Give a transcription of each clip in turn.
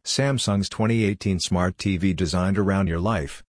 Samsung's 2018 Smart TV designed around your life.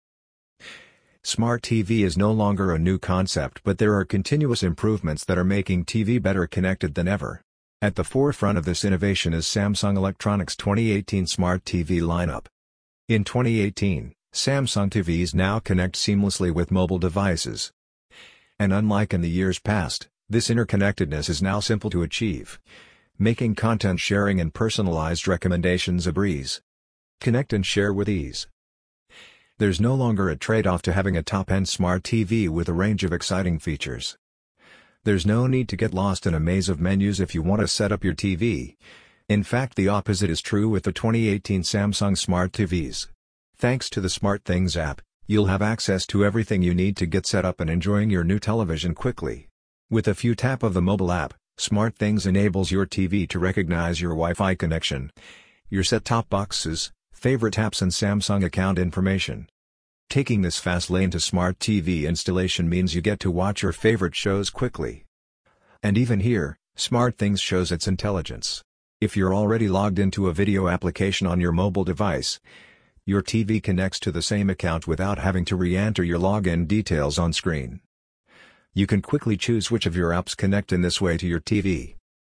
Smart TV is no longer a new concept, but there are continuous improvements that are making TV better connected than ever. At the forefront of this innovation is Samsung Electronics' 2018 Smart TV lineup. In 2018, Samsung TVs now connect seamlessly with mobile devices. And unlike in the years past, this interconnectedness is now simple to achieve, making content sharing and personalized recommendations a breeze. Connect and share with ease. There's no longer a trade-off to having a top-end smart TV with a range of exciting features. There's no need to get lost in a maze of menus if you want to set up your TV. In fact, the opposite is true with the 2018 Samsung Smart TVs. Thanks to the SmartThings app, you'll have access to everything you need to get set up and enjoying your new television quickly. With a few taps of the mobile app, SmartThings enables your TV to recognize your Wi-Fi connection, your set-top boxes, favorite apps and Samsung account information. Taking this fast lane to Smart TV installation means you get to watch your favorite shows quickly. And even here, SmartThings shows its intelligence. If you're already logged into a video application on your mobile device, your TV connects to the same account without having to re-enter your login details on screen. You can quickly choose which of your apps connect in this way to your TV.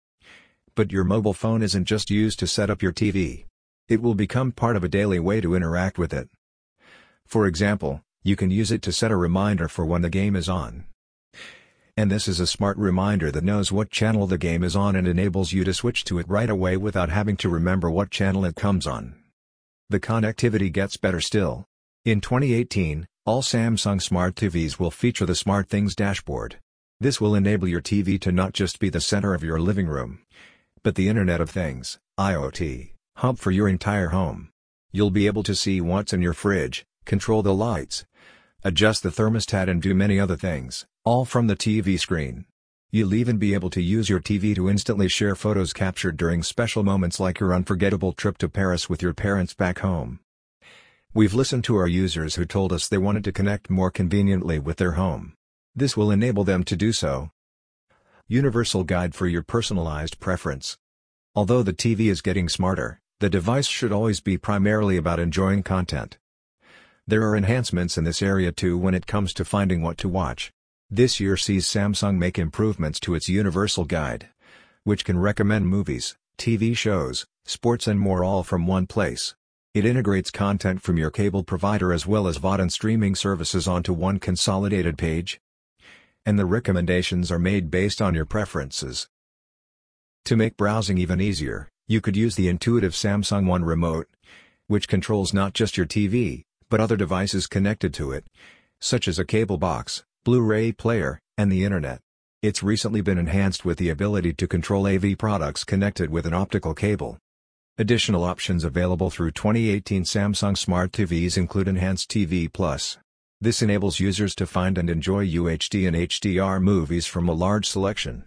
But your mobile phone isn't just used to set up your TV. It will become part of a daily way to interact with it. For example, you can use it to set a reminder for when the game is on. And this is a smart reminder that knows what channel the game is on and enables you to switch to it right away without having to remember what channel it comes on. The connectivity gets better still. In 2018, all Samsung Smart TVs will feature the SmartThings dashboard. This will enable your TV to not just be the center of your living room, but the Internet of Things, IoT, hub for your entire home. You'll be able to see what's in your fridge, control the lights, adjust the thermostat and do many other things, all from the TV screen. You'll even be able to use your TV to instantly share photos captured during special moments like your unforgettable trip to Paris with your parents back home. We've listened to our users who told us they wanted to connect more conveniently with their home. This will enable them to do so. Universal guide for your personalized preference. Although the TV is getting smarter, the device should always be primarily about enjoying content. There are enhancements in this area too when it comes to finding what to watch. This year sees Samsung make improvements to its Universal Guide, which can recommend movies, TV shows, sports and more all from one place. It integrates content from your cable provider as well as VOD and streaming services onto one consolidated page. And the recommendations are made based on your preferences. To make browsing even easier, you could use the intuitive Samsung One remote, which controls not just your TV, but other devices connected to it, such as a cable box, Blu-ray player, and the Internet. It's recently been enhanced with the ability to control AV products connected with an optical cable. Additional options available through 2018 Samsung Smart TVs include Enhanced TV Plus. This enables users to find and enjoy UHD and HDR movies from a large selection.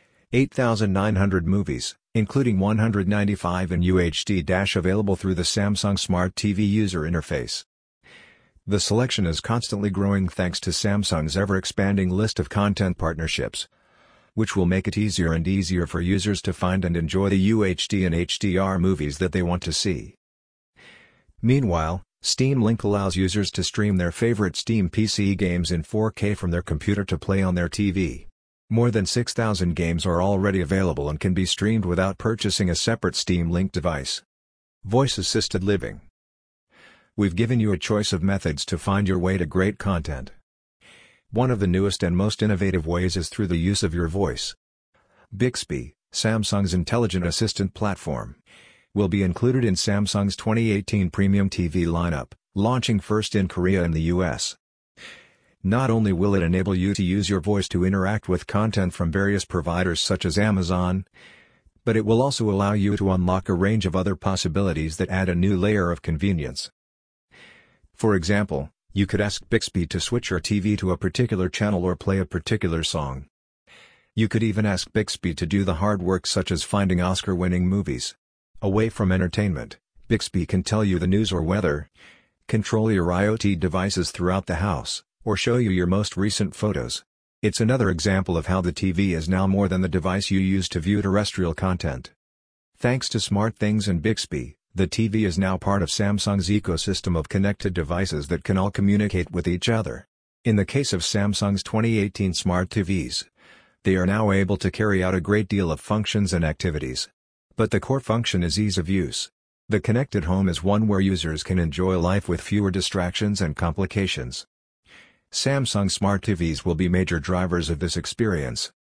8,900 movies, including 195 in UHD, available through the Samsung Smart TV user interface. The selection is constantly growing thanks to Samsung's ever-expanding list of content partnerships, which will make it easier and easier for users to find and enjoy the UHD and HDR movies that they want to see. Meanwhile, Steam Link allows users to stream their favorite Steam PC games in 4K from their computer to play on their TV. More than 6,000 games are already available and can be streamed without purchasing a separate Steam Link device. Voice-assisted living. We've given you a choice of methods to find your way to great content. One of the newest and most innovative ways is through the use of your voice. Bixby, Samsung's intelligent assistant platform, will be included in Samsung's 2018 premium TV lineup, launching first in Korea and the US. Not only will it enable you to use your voice to interact with content from various providers such as Amazon, but it will also allow you to unlock a range of other possibilities that add a new layer of convenience. For example, you could ask Bixby to switch your TV to a particular channel or play a particular song. You could even ask Bixby to do the hard work such as finding Oscar-winning movies. Away from entertainment, Bixby can tell you the news or weather, control your IoT devices throughout the house, or show you your most recent photos. It's another example of how the TV is now more than the device you use to view terrestrial content. Thanks to SmartThings and Bixby, The TV is now part of Samsung's ecosystem of connected devices that can all communicate with each other. In the case of Samsung's 2018 smart TVs, they are now able to carry out a great deal of functions and activities. But the core function is ease of use. The connected home is one where users can enjoy life with fewer distractions and complications. Samsung Smart TVs will be major drivers of this experience.